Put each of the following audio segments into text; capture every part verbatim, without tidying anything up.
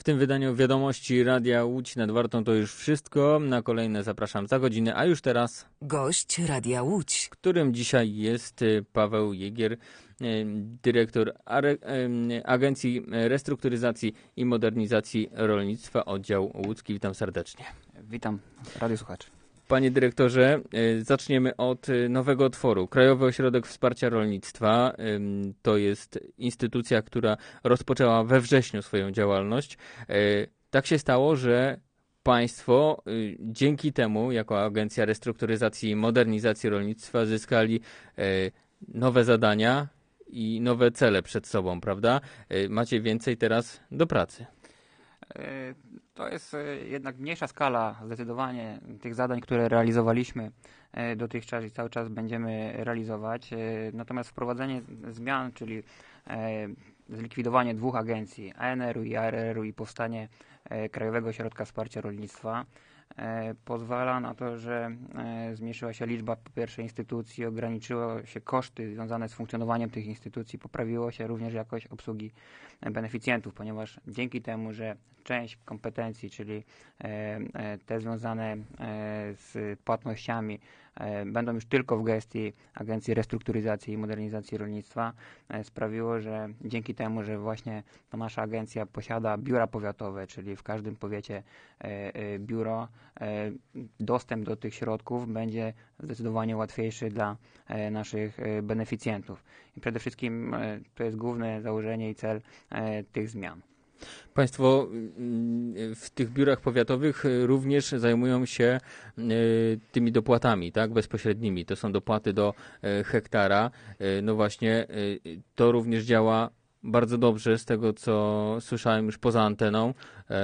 W tym wydaniu wiadomości Radia Łódź nad Wartą to już wszystko. Na kolejne zapraszam za godzinę, a już teraz gość Radia Łódź, którym dzisiaj jest Paweł Jegier, dyrektor Agencji Restrukturyzacji i Modernizacji Rolnictwa, oddział łódzki. Witam serdecznie. Witam radiosłuchaczy. Panie dyrektorze, zaczniemy od nowego otworu. Krajowy Ośrodek Wsparcia Rolnictwa to jest instytucja, która rozpoczęła we wrześniu swoją działalność. Tak się stało, że państwo dzięki temu, jako Agencja Restrukturyzacji i Modernizacji Rolnictwa, zyskali nowe zadania i nowe cele przed sobą, prawda? Macie więcej teraz do pracy. To jest jednak mniejsza skala zdecydowanie tych zadań, które realizowaliśmy dotychczas i cały czas będziemy realizować. Natomiast wprowadzenie zmian, czyli zlikwidowanie dwóch agencji, A N R-u i A R R-u i powstanie Krajowego Ośrodka Wsparcia Rolnictwa pozwala na to, że zmniejszyła się liczba po pierwsze instytucji, ograniczyło się koszty związane z funkcjonowaniem tych instytucji, poprawiło się również jakość obsługi beneficjentów, ponieważ dzięki temu, że część kompetencji, czyli te związane z płatnościami, będą już tylko w gestii Agencji Restrukturyzacji i Modernizacji Rolnictwa, sprawiło, że dzięki temu, że właśnie ta nasza agencja posiada biura powiatowe, czyli w każdym powiecie biuro, dostęp do tych środków będzie zdecydowanie łatwiejszy dla naszych beneficjentów. I przede wszystkim to jest główne założenie i cel tych zmian. Państwo w tych biurach powiatowych również zajmują się tymi dopłatami, tak, bezpośrednimi. To są dopłaty do hektara. No właśnie, to również działa bardzo dobrze z tego, co słyszałem już poza anteną.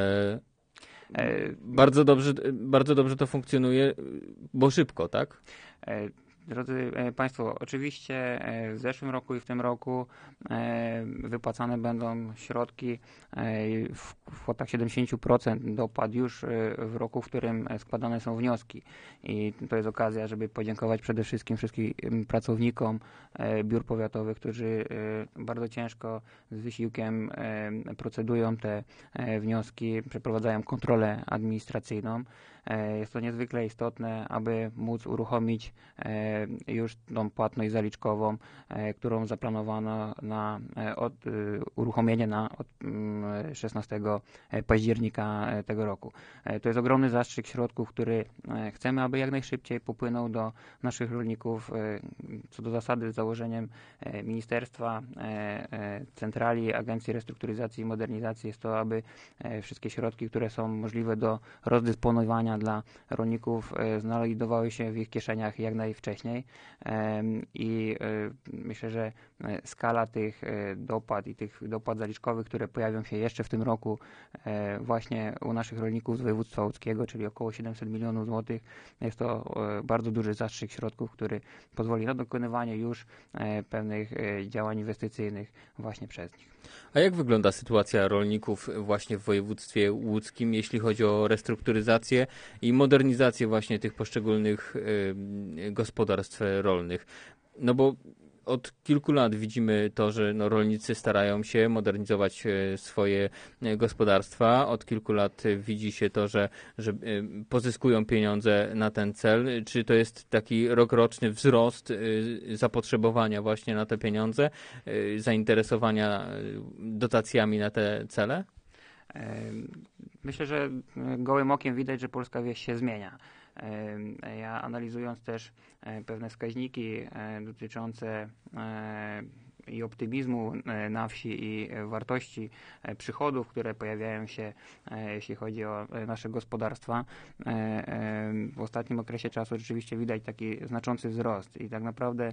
Bardzo dobrze, bardzo dobrze to funkcjonuje, bo szybko, tak? Drodzy Państwo, oczywiście w zeszłym roku i w tym roku wypłacane będą środki w kwotach siedemdziesiąt procent dopłat już w roku, w którym składane są wnioski. I to jest okazja, żeby podziękować przede wszystkim wszystkim pracownikom biur powiatowych, którzy bardzo ciężko, z wysiłkiem procedują te wnioski, przeprowadzają kontrolę administracyjną. Jest to niezwykle istotne, aby móc uruchomić już tą płatność zaliczkową, którą zaplanowano na od, uruchomienie na od szesnastego października tego roku. To jest ogromny zastrzyk środków, który chcemy, aby jak najszybciej popłynął do naszych rolników. Co do zasady, założeniem Ministerstwa, Centrali Agencji Restrukturyzacji i Modernizacji jest to, aby wszystkie środki, które są możliwe do rozdysponowania dla rolników, znajdowały się w ich kieszeniach jak najwcześniej i myślę, że skala tych dopłat i tych dopłat zaliczkowych, które pojawią się jeszcze w tym roku właśnie u naszych rolników z województwa łódzkiego, czyli około siedemset milionów złotych, jest to bardzo duży zastrzyk środków, który pozwoli na dokonywanie już pewnych działań inwestycyjnych właśnie przez nich. A jak wygląda sytuacja rolników właśnie w województwie łódzkim, jeśli chodzi o restrukturyzację i modernizację właśnie tych poszczególnych y, gospodarstw rolnych? No bo od kilku lat widzimy to, że no, rolnicy starają się modernizować swoje gospodarstwa. Od kilku lat widzi się to, że, że pozyskują pieniądze na ten cel. Czy to jest taki rokroczny wzrost zapotrzebowania właśnie na te pieniądze, zainteresowania dotacjami na te cele? Myślę, że gołym okiem widać, że polska wieś się zmienia. Ja analizując też pewne wskaźniki dotyczące i optymizmu na wsi i wartości przychodów, które pojawiają się, jeśli chodzi o nasze gospodarstwa, w ostatnim okresie czasu rzeczywiście widać taki znaczący wzrost i tak naprawdę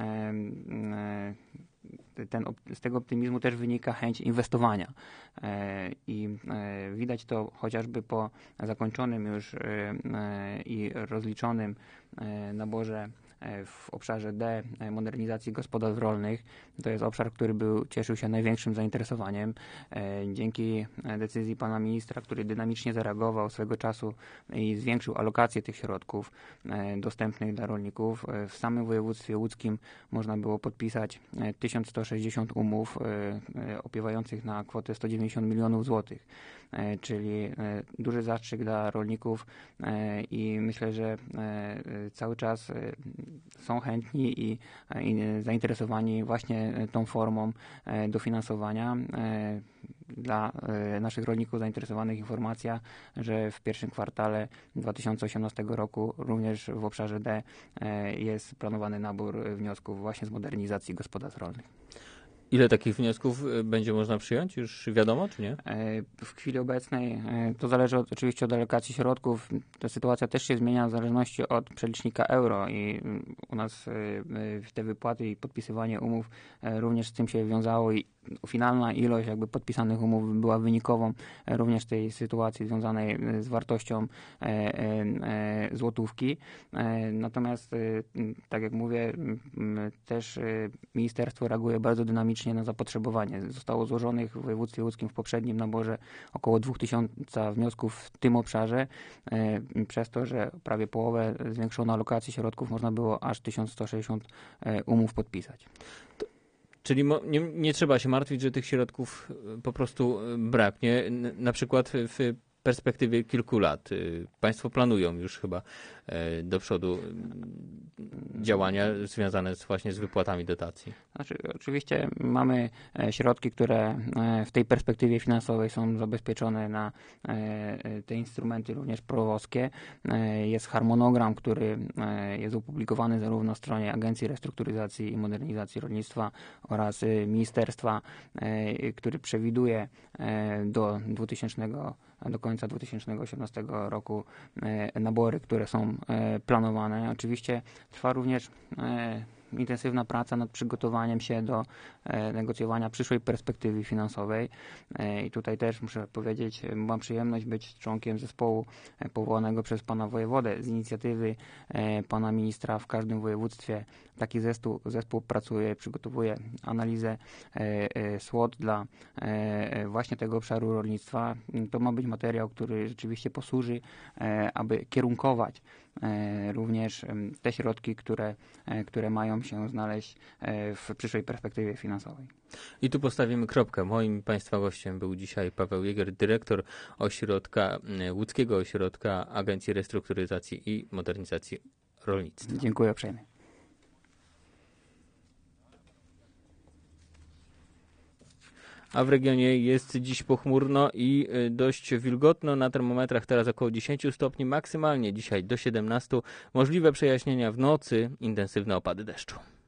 ten, z tego optymizmu też wynika chęć inwestowania i widać to chociażby po zakończonym już i rozliczonym naborze w obszarze D modernizacji gospodarstw rolnych. To jest obszar, który był, cieszył się największym zainteresowaniem. Dzięki decyzji pana ministra, który dynamicznie zareagował swego czasu i zwiększył alokację tych środków dostępnych dla rolników. W samym województwie łódzkim można było podpisać tysiąc sto sześćdziesiąt umów opiewających na kwotę sto dziewięćdziesiąt milionów złotych. czyli duży zastrzyk dla rolników i myślę, że cały czas są chętni i, i zainteresowani właśnie tą formą dofinansowania. Dla naszych rolników zainteresowanych informacja, że w pierwszym kwartale dwa tysiące osiemnastego roku również w obszarze D jest planowany nabór wniosków właśnie z modernizacji gospodarstw rolnych. Ile takich wniosków będzie można przyjąć? Już wiadomo, czy nie? W chwili obecnej to zależy od, oczywiście od alokacji środków. Ta sytuacja też się zmienia w zależności od przelicznika euro i u nas te wypłaty i podpisywanie umów również z tym się wiązało i finalna ilość jakby podpisanych umów była wynikową również tej sytuacji związanej z wartością złotówki. Natomiast, tak jak mówię, też ministerstwo reaguje bardzo dynamicznie na zapotrzebowanie. Zostało złożonych w województwie łódzkim w poprzednim naborze około dwa tysiące wniosków w tym obszarze, przez to, że prawie połowę zwiększono alokację środków, można było aż tysiąc sto sześćdziesiąt umów podpisać. To... Czyli nie, nie trzeba się martwić, że tych środków po prostu braknie. Na przykład w perspektywie kilku lat. Państwo planują już chyba do przodu działania związane z, właśnie z wypłatami dotacji. Znaczy, oczywiście mamy środki, które w tej perspektywie finansowej są zabezpieczone na te instrumenty również prowozkie. Jest harmonogram, który jest opublikowany zarówno na stronie Agencji Restrukturyzacji i Modernizacji Rolnictwa oraz Ministerstwa, który przewiduje do dwutysięcznego do końca dwa tysiące osiemnastego roku nabory, które są planowane. Oczywiście trwa również intensywna praca nad przygotowaniem się do negocjowania przyszłej perspektywy finansowej. I tutaj też muszę powiedzieć, mam przyjemność być członkiem zespołu powołanego przez pana wojewodę. Z inicjatywy pana ministra w każdym województwie taki zespół, zespół pracuje, przygotowuje analizę S W O T dla właśnie tego obszaru rolnictwa. To ma być materiał, który rzeczywiście posłuży, aby kierunkować również te środki, które, które mają się znaleźć w przyszłej perspektywie finansowej. I tu postawimy kropkę. Moim Państwa gościem był dzisiaj Paweł Jäger, dyrektor ośrodka, łódzkiego ośrodka Agencji Restrukturyzacji i Modernizacji Rolnictwa. Dziękuję uprzejmie. A w regionie jest dziś pochmurno i dość wilgotno. Na termometrach teraz około dziesięć stopni, maksymalnie dzisiaj do siedemnastu. Możliwe przejaśnienia w nocy, intensywne opady deszczu.